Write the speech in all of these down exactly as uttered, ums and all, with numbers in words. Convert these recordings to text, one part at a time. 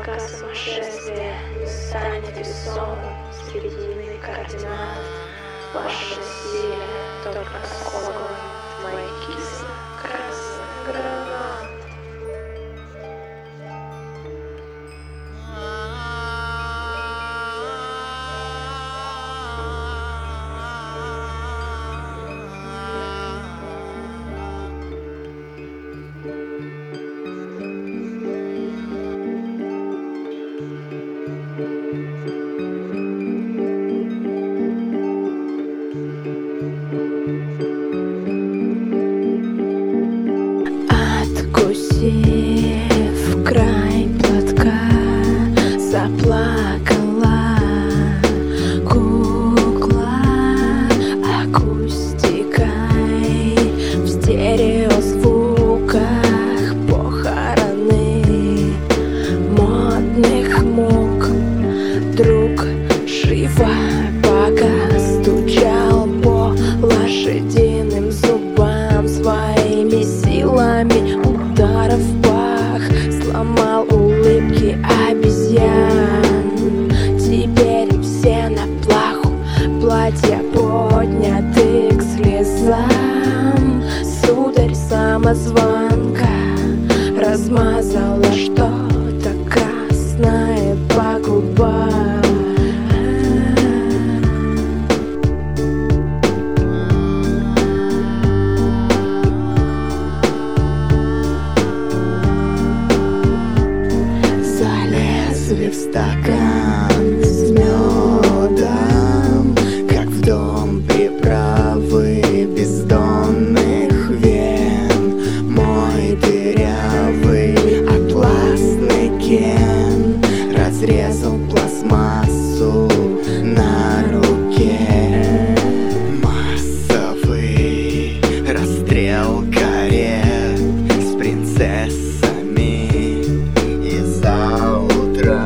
пока сумасшествие не станет весомым средины координат. Ваша сила только осколком моих кисло-красных гранат. Откусив край платка, заплакала кукла акустикой в стереозвуках похороны модных мук. Друг живо пока стучал по лошадиным зубам своими силами. Ударов в пах сломал улыбки обезьян. Теперь все на плаху, платья подняты к слезам. Сударь самозванка размазала что-то красное по губам. Залезли в стакан с медом, как в дом приправы бездонных вен. Мой дырявый атласный кен разрезал пластмассу на руке. Массовый расстрел карет с принцессами. За утро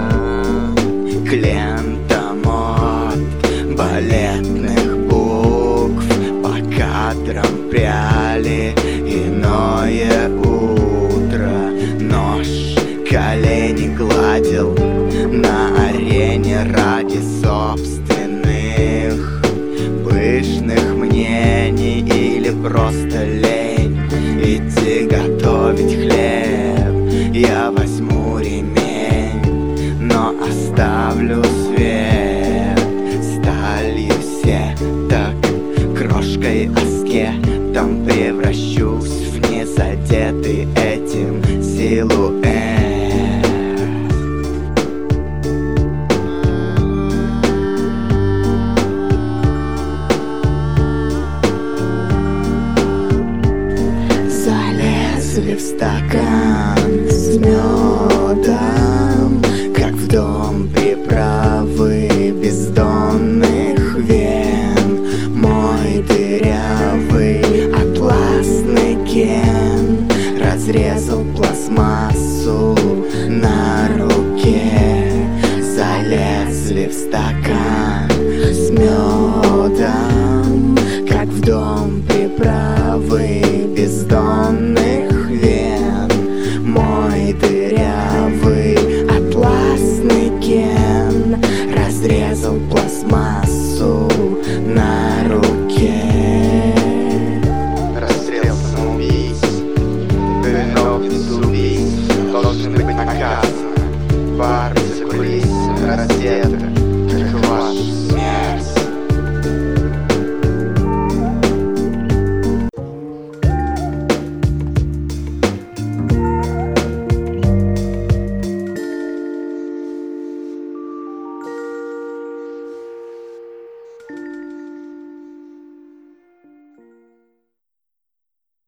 клиентам от балетных букв по кадрам пряли иное утро. Нож колени гладил на арене ради собственных пышных мнений или просто лень идти готовить хлеб. Я возьму ремень, но оставлю свет сталью сеток, крошкой аскетом превращусь в незадетый этим силуэт. Залезли в стакан с медом, как в дом приправы бездонных вен. Мой дырявый атласный кен разрезал пластмассу на руке. Залезли в стакан с медом, как в дом приправы бездонных вен. Мой дырявый атласный кен разрезал пластмассу на руке. Расстрел самоубийц, виновниц убийц должны быть наказаны. Пары за кулисами раздеты,